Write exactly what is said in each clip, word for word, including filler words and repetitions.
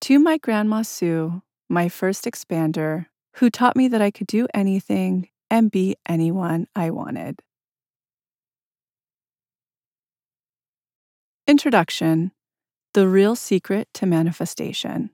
To my Grandma Sue, my first expander, who taught me that I could do anything and be anyone I wanted. Introduction: The Real Secret to Manifestation.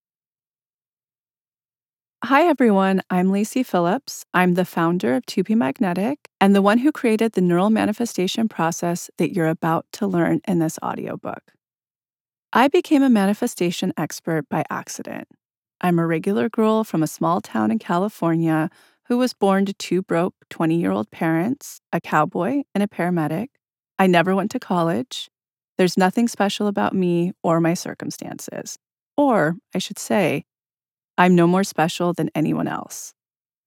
Hi everyone, I'm Lacey Phillips. I'm the founder of two P Magnetic and the one who created the neural manifestation process that you're about to learn in this audiobook. I became a manifestation expert by accident. I'm a regular girl from a small town in California who was born to two broke twenty-year-old parents, a cowboy and a paramedic. I never went to college. There's nothing special about me or my circumstances. Or, I should say, I'm no more special than anyone else.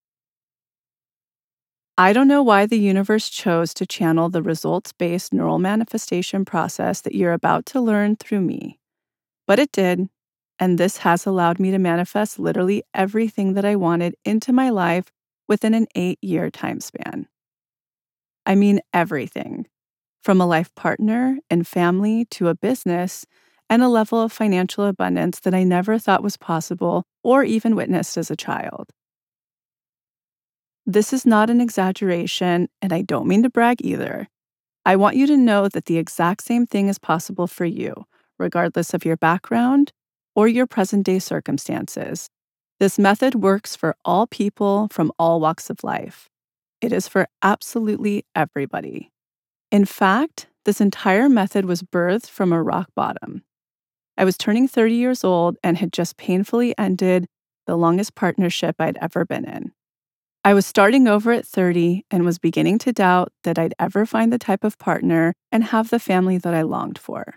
I don't know why the universe chose to channel the results-based neural manifestation process that you're about to learn through me. But it did, and this has allowed me to manifest literally everything that I wanted into my life within an eight-year time span. I mean everything, from a life partner and family to a business and a level of financial abundance that I never thought was possible or even witnessed as a child. This is not an exaggeration, and I don't mean to brag either. I want you to know that the exact same thing is possible for you, regardless of your background or your present-day circumstances. This method works for all people from all walks of life. It is for absolutely everybody. In fact, this entire method was birthed from a rock bottom. I was turning thirty years old and had just painfully ended the longest partnership I'd ever been in. I was starting over at thirty and was beginning to doubt that I'd ever find the type of partner and have the family that I longed for.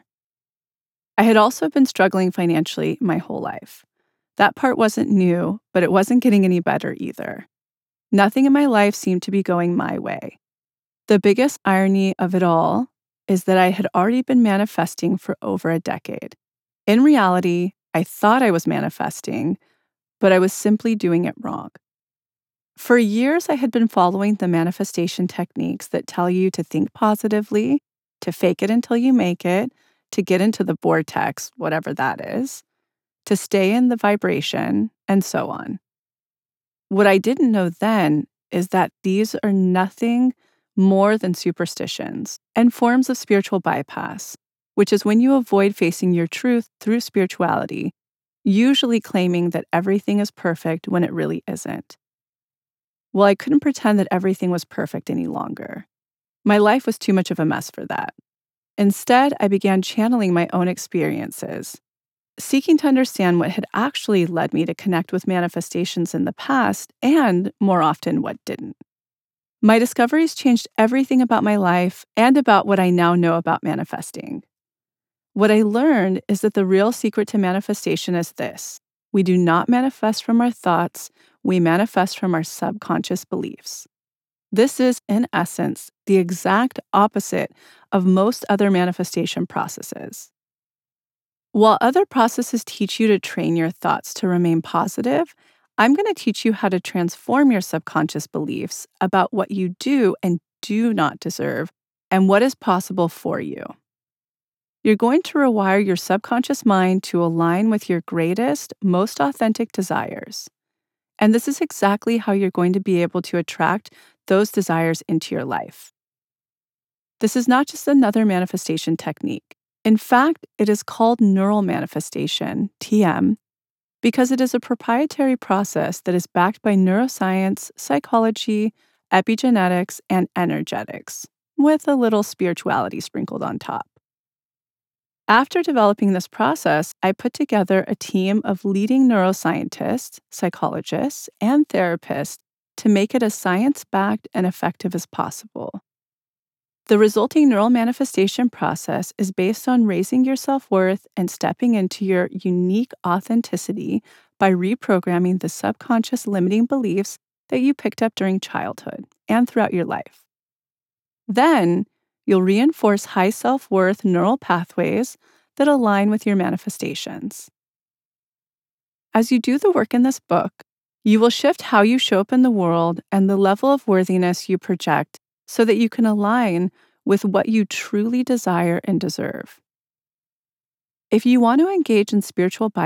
I had also been struggling financially my whole life. That part wasn't new, but it wasn't getting any better either. Nothing in my life seemed to be going my way. The biggest irony of it all is that I had already been manifesting for over a decade. In reality, I thought I was manifesting, but I was simply doing it wrong. For years, I had been following the manifestation techniques that tell you to think positively, to fake it until you make it, to get into the vortex, whatever that is, to stay in the vibration, and so on. What I didn't know then is that these are nothing more than superstitions and forms of spiritual bypass, which is when you avoid facing your truth through spirituality, usually claiming that everything is perfect when it really isn't. Well, I couldn't pretend that everything was perfect any longer. My life was too much of a mess for that. Instead, I began channeling my own experiences, seeking to understand what had actually led me to connect with manifestations in the past and, more often, what didn't. My discoveries changed everything about my life and about what I now know about manifesting. What I learned is that the real secret to manifestation is this: we do not manifest from our thoughts, we manifest from our subconscious beliefs. This is, in essence, the exact opposite of most other manifestation processes. While other processes teach you to train your thoughts to remain positive, I'm going to teach you how to transform your subconscious beliefs about what you do and do not deserve and what is possible for you. You're going to rewire your subconscious mind to align with your greatest, most authentic desires. And this is exactly how you're going to be able to attract those desires into your life. This is not just another manifestation technique. In fact, it is called neural manifestation, T M, because it is a proprietary process that is backed by neuroscience, psychology, epigenetics, and energetics, with a little spirituality sprinkled on top. After developing this process, I put together a team of leading neuroscientists, psychologists, and therapists to make it as science-backed and effective as possible. The resulting neural manifestation process is based on raising your self-worth and stepping into your unique authenticity by reprogramming the subconscious limiting beliefs that you picked up during childhood and throughout your life. Then, you'll reinforce high self-worth neural pathways that align with your manifestations. As you do the work in this book, you will shift how you show up in the world and the level of worthiness you project so that you can align with what you truly desire and deserve. If you want to engage in spiritual